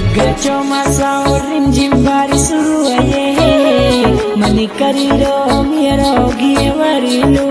चौमासा और रिमझिम बारिश हुए मन करी रो मेरो गिए वरिलो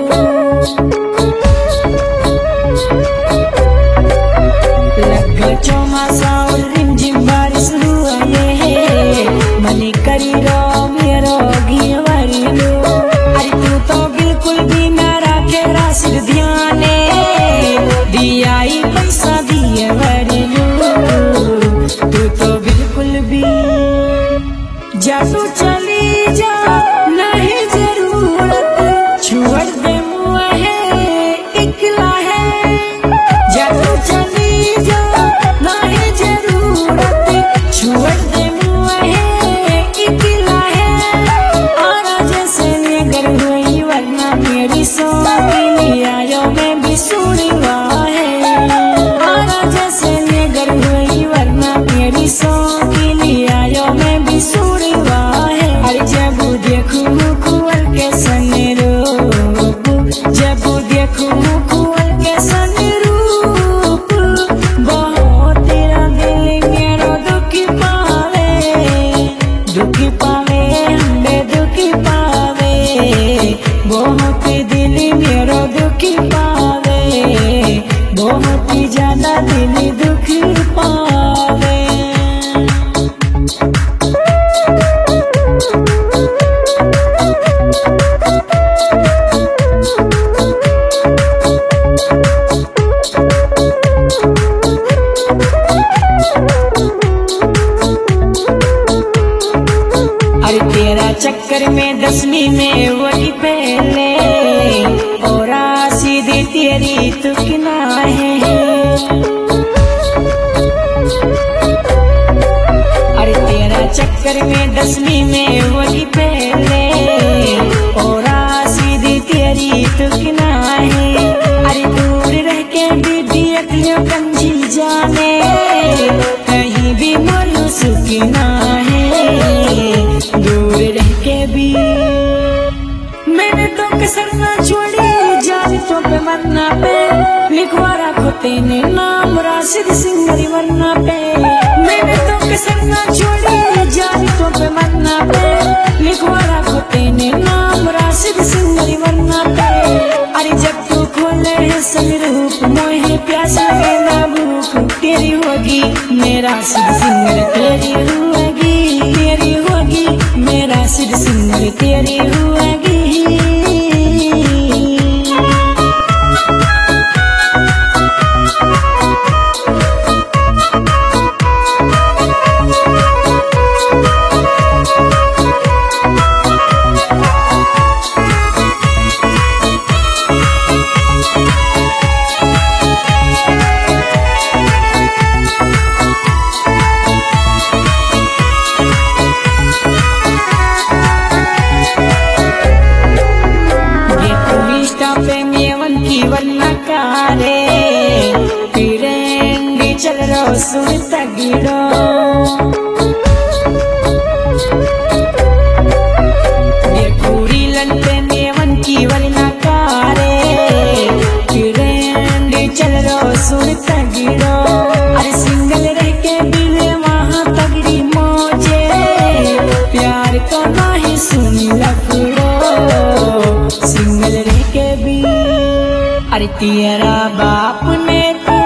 लग चौमासा और रिमझिम बारिश हुए मन करी रो मेरो गिए वरिलो। अरे तू तो बिल्कुल भी ना रखे राशिद ध्याने दिया ही पैसा दिए वरिलो तू तो बिल्कुल भी जा तू चली जा नहीं जरूरत छोड़ दे मुझे इकला है जा तू चली जा नहीं जरूरत छोड़ दे मुझे इकला है आना जैसे निगर हुई वरना मेरी सोनी आयो मैं भी सुनवा है आना जैसे निगर हुई वरना मेरी सोनी आयो मैं भी सुनवा है। अरे जब देखूं कुंवर के सनरूप जब देखूं कुंवर के सनरूप बहुत तेरा दिल मेरो दुखी पावे हमें दुखी पावे बहुत दिल मेरो दुखी पावे बहुत ही ज्यादा दिल दुखी पावे। अरे तेरा चक्कर में 10वीं में वही पहले और सीधी तेरी तुकना है। अरे तेरा चक्कर में 10वीं में वही पहले और सीधी तेरी तुकना है। अरे दूर रह के दीदी अखियों कंजी जाने कहीं भी मोरू सुखना है दूर रह के भी मैंने तो कसर ना छोड़ी जानी तो पे मरना पे लिखवा रखो तेने नाम राशिद सिंगरी वरना पे मैंने तो कसर ना छोड़ी जानी तो पे मरना पे लिखवा रखो तेने नाम राशिद सिंगरी वरना पे। अरे जब तू खोले है संरूप मोहे प्यास लगे ना भूख तेरी होगी मेरा सिद्ध सिंगर तेरी होगी मेरा सिद्ध सिंगर तेरी होगी। चल रो सुन तगिड़ो पूरी लंटे नेवन की वरना कारे चल रो सुन तगिड़ो। अरे सिंगल रह के मिले वहाँ तगड़ी मौजे प्यार को नहीं सुनी लफड़ो सिंगल रह के भी। अरे तेरा बाप ने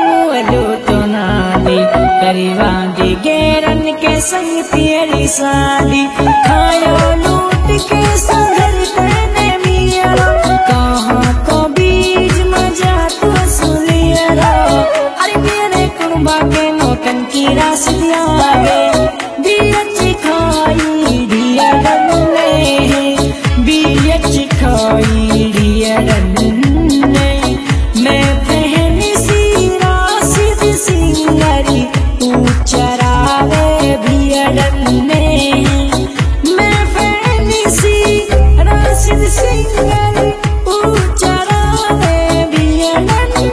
करीवा दी गेरन के संग तेरी शादी खायो लूट के संगर तेने मियारो कहाँ को बीज मजा तू सुलियारो। अरे मेरे कुर्बा के नोटन की रास दिया बीच खाई दिया डलने बीच खाई दिया डलने मैं पहनी सी राशिद सिंगरी चरावे भी अड़ने मैं फैनी सी राशिद सिंगर चरावे भी अड़ने।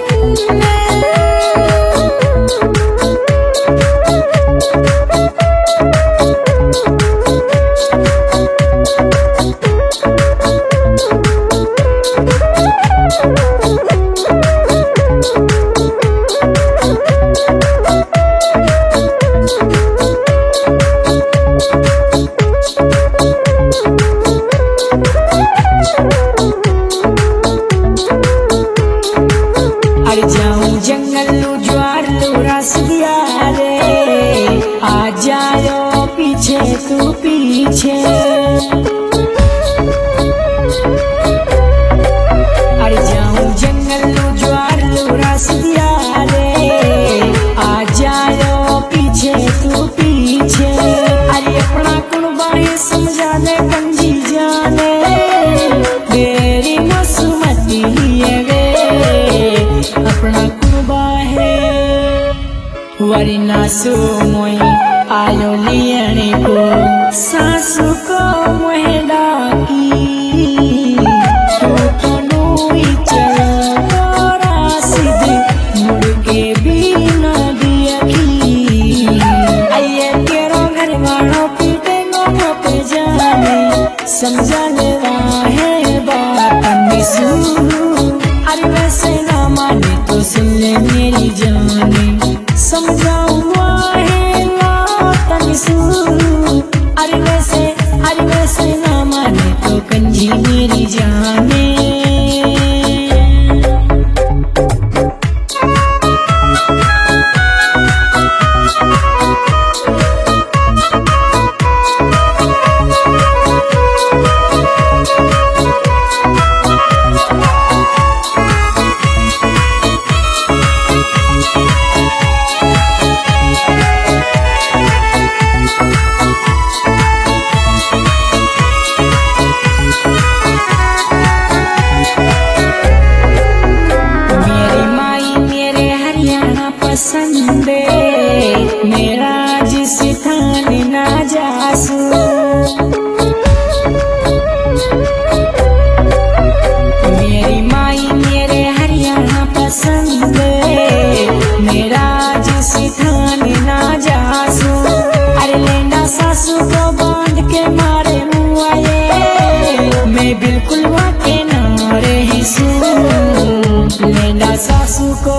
पीछे तू पीछे। अरे जाऊं जंगल लू ज्वार लू रस दिया रे, आ जाओ पीछे तू पीछे। अरे अपना कुर्बा है समझा ले कंजी जाने, मेरी मसुमती है वे अपना कुर्बा है। वरना सो मोई आयो लियने को सासू को मोहे डाकी, तू तो नूई चलो तोरा सीधे मुड़ के भी न दियखी। आइए तेरो घर वालों पीटे नो पे जाने, समझा लेवा है बात निसू। अरे वैसे ना माने तो सुन ले मेरी जाने, समझाऊंगा है बात निसू। अरे वैसे ना माने तो कंजी मेरी जाने। पसंदे मेरा जिस थाने ना जासू, मेरी माई मेरे हरियाणा पसंदे मेरा जिस थाने ना जासू। अरे लेना सासू को बांध के मारे मुआ ये, मैं बिल्कुल वाके ना रही सू। लेना सासू को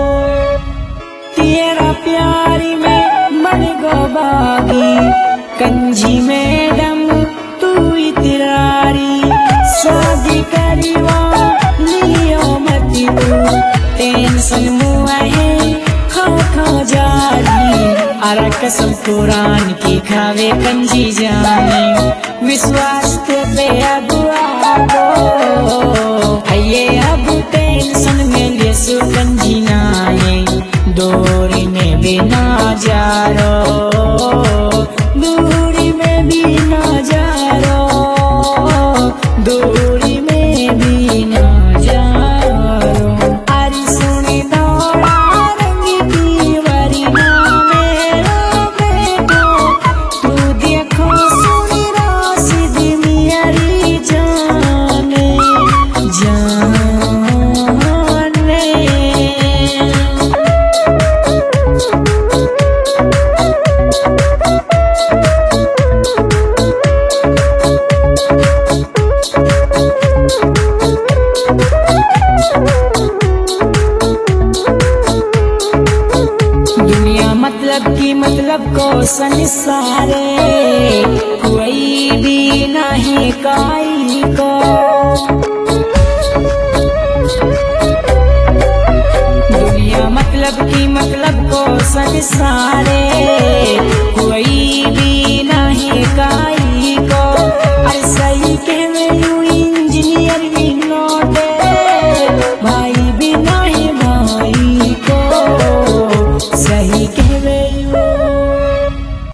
तेरा प्यारी में मन गोबागी, कंजी मैडम तू इतरारी। शादी करीवा लियो मती तू, टेंशन मुआ है खा जारी। अरे कसम कुरान की खावे कंजी जाने, विश्वास ते पे अगुआ दो। आइए अब टेंशन में ले सु कंजी नाये, दूरी में भी ना जा रो, दूरी में भी ना जा रो, दूरी में भी ना जा रो। अरे सुनी दौड़ा रंगी की वरीना मेरा बेटो, तू देखो सुनी राशिदी मेरी जाने जाने। दुनिया मतलब को संसारे, कोई भी नहीं काई को। दुनिया मतलब को संसारे,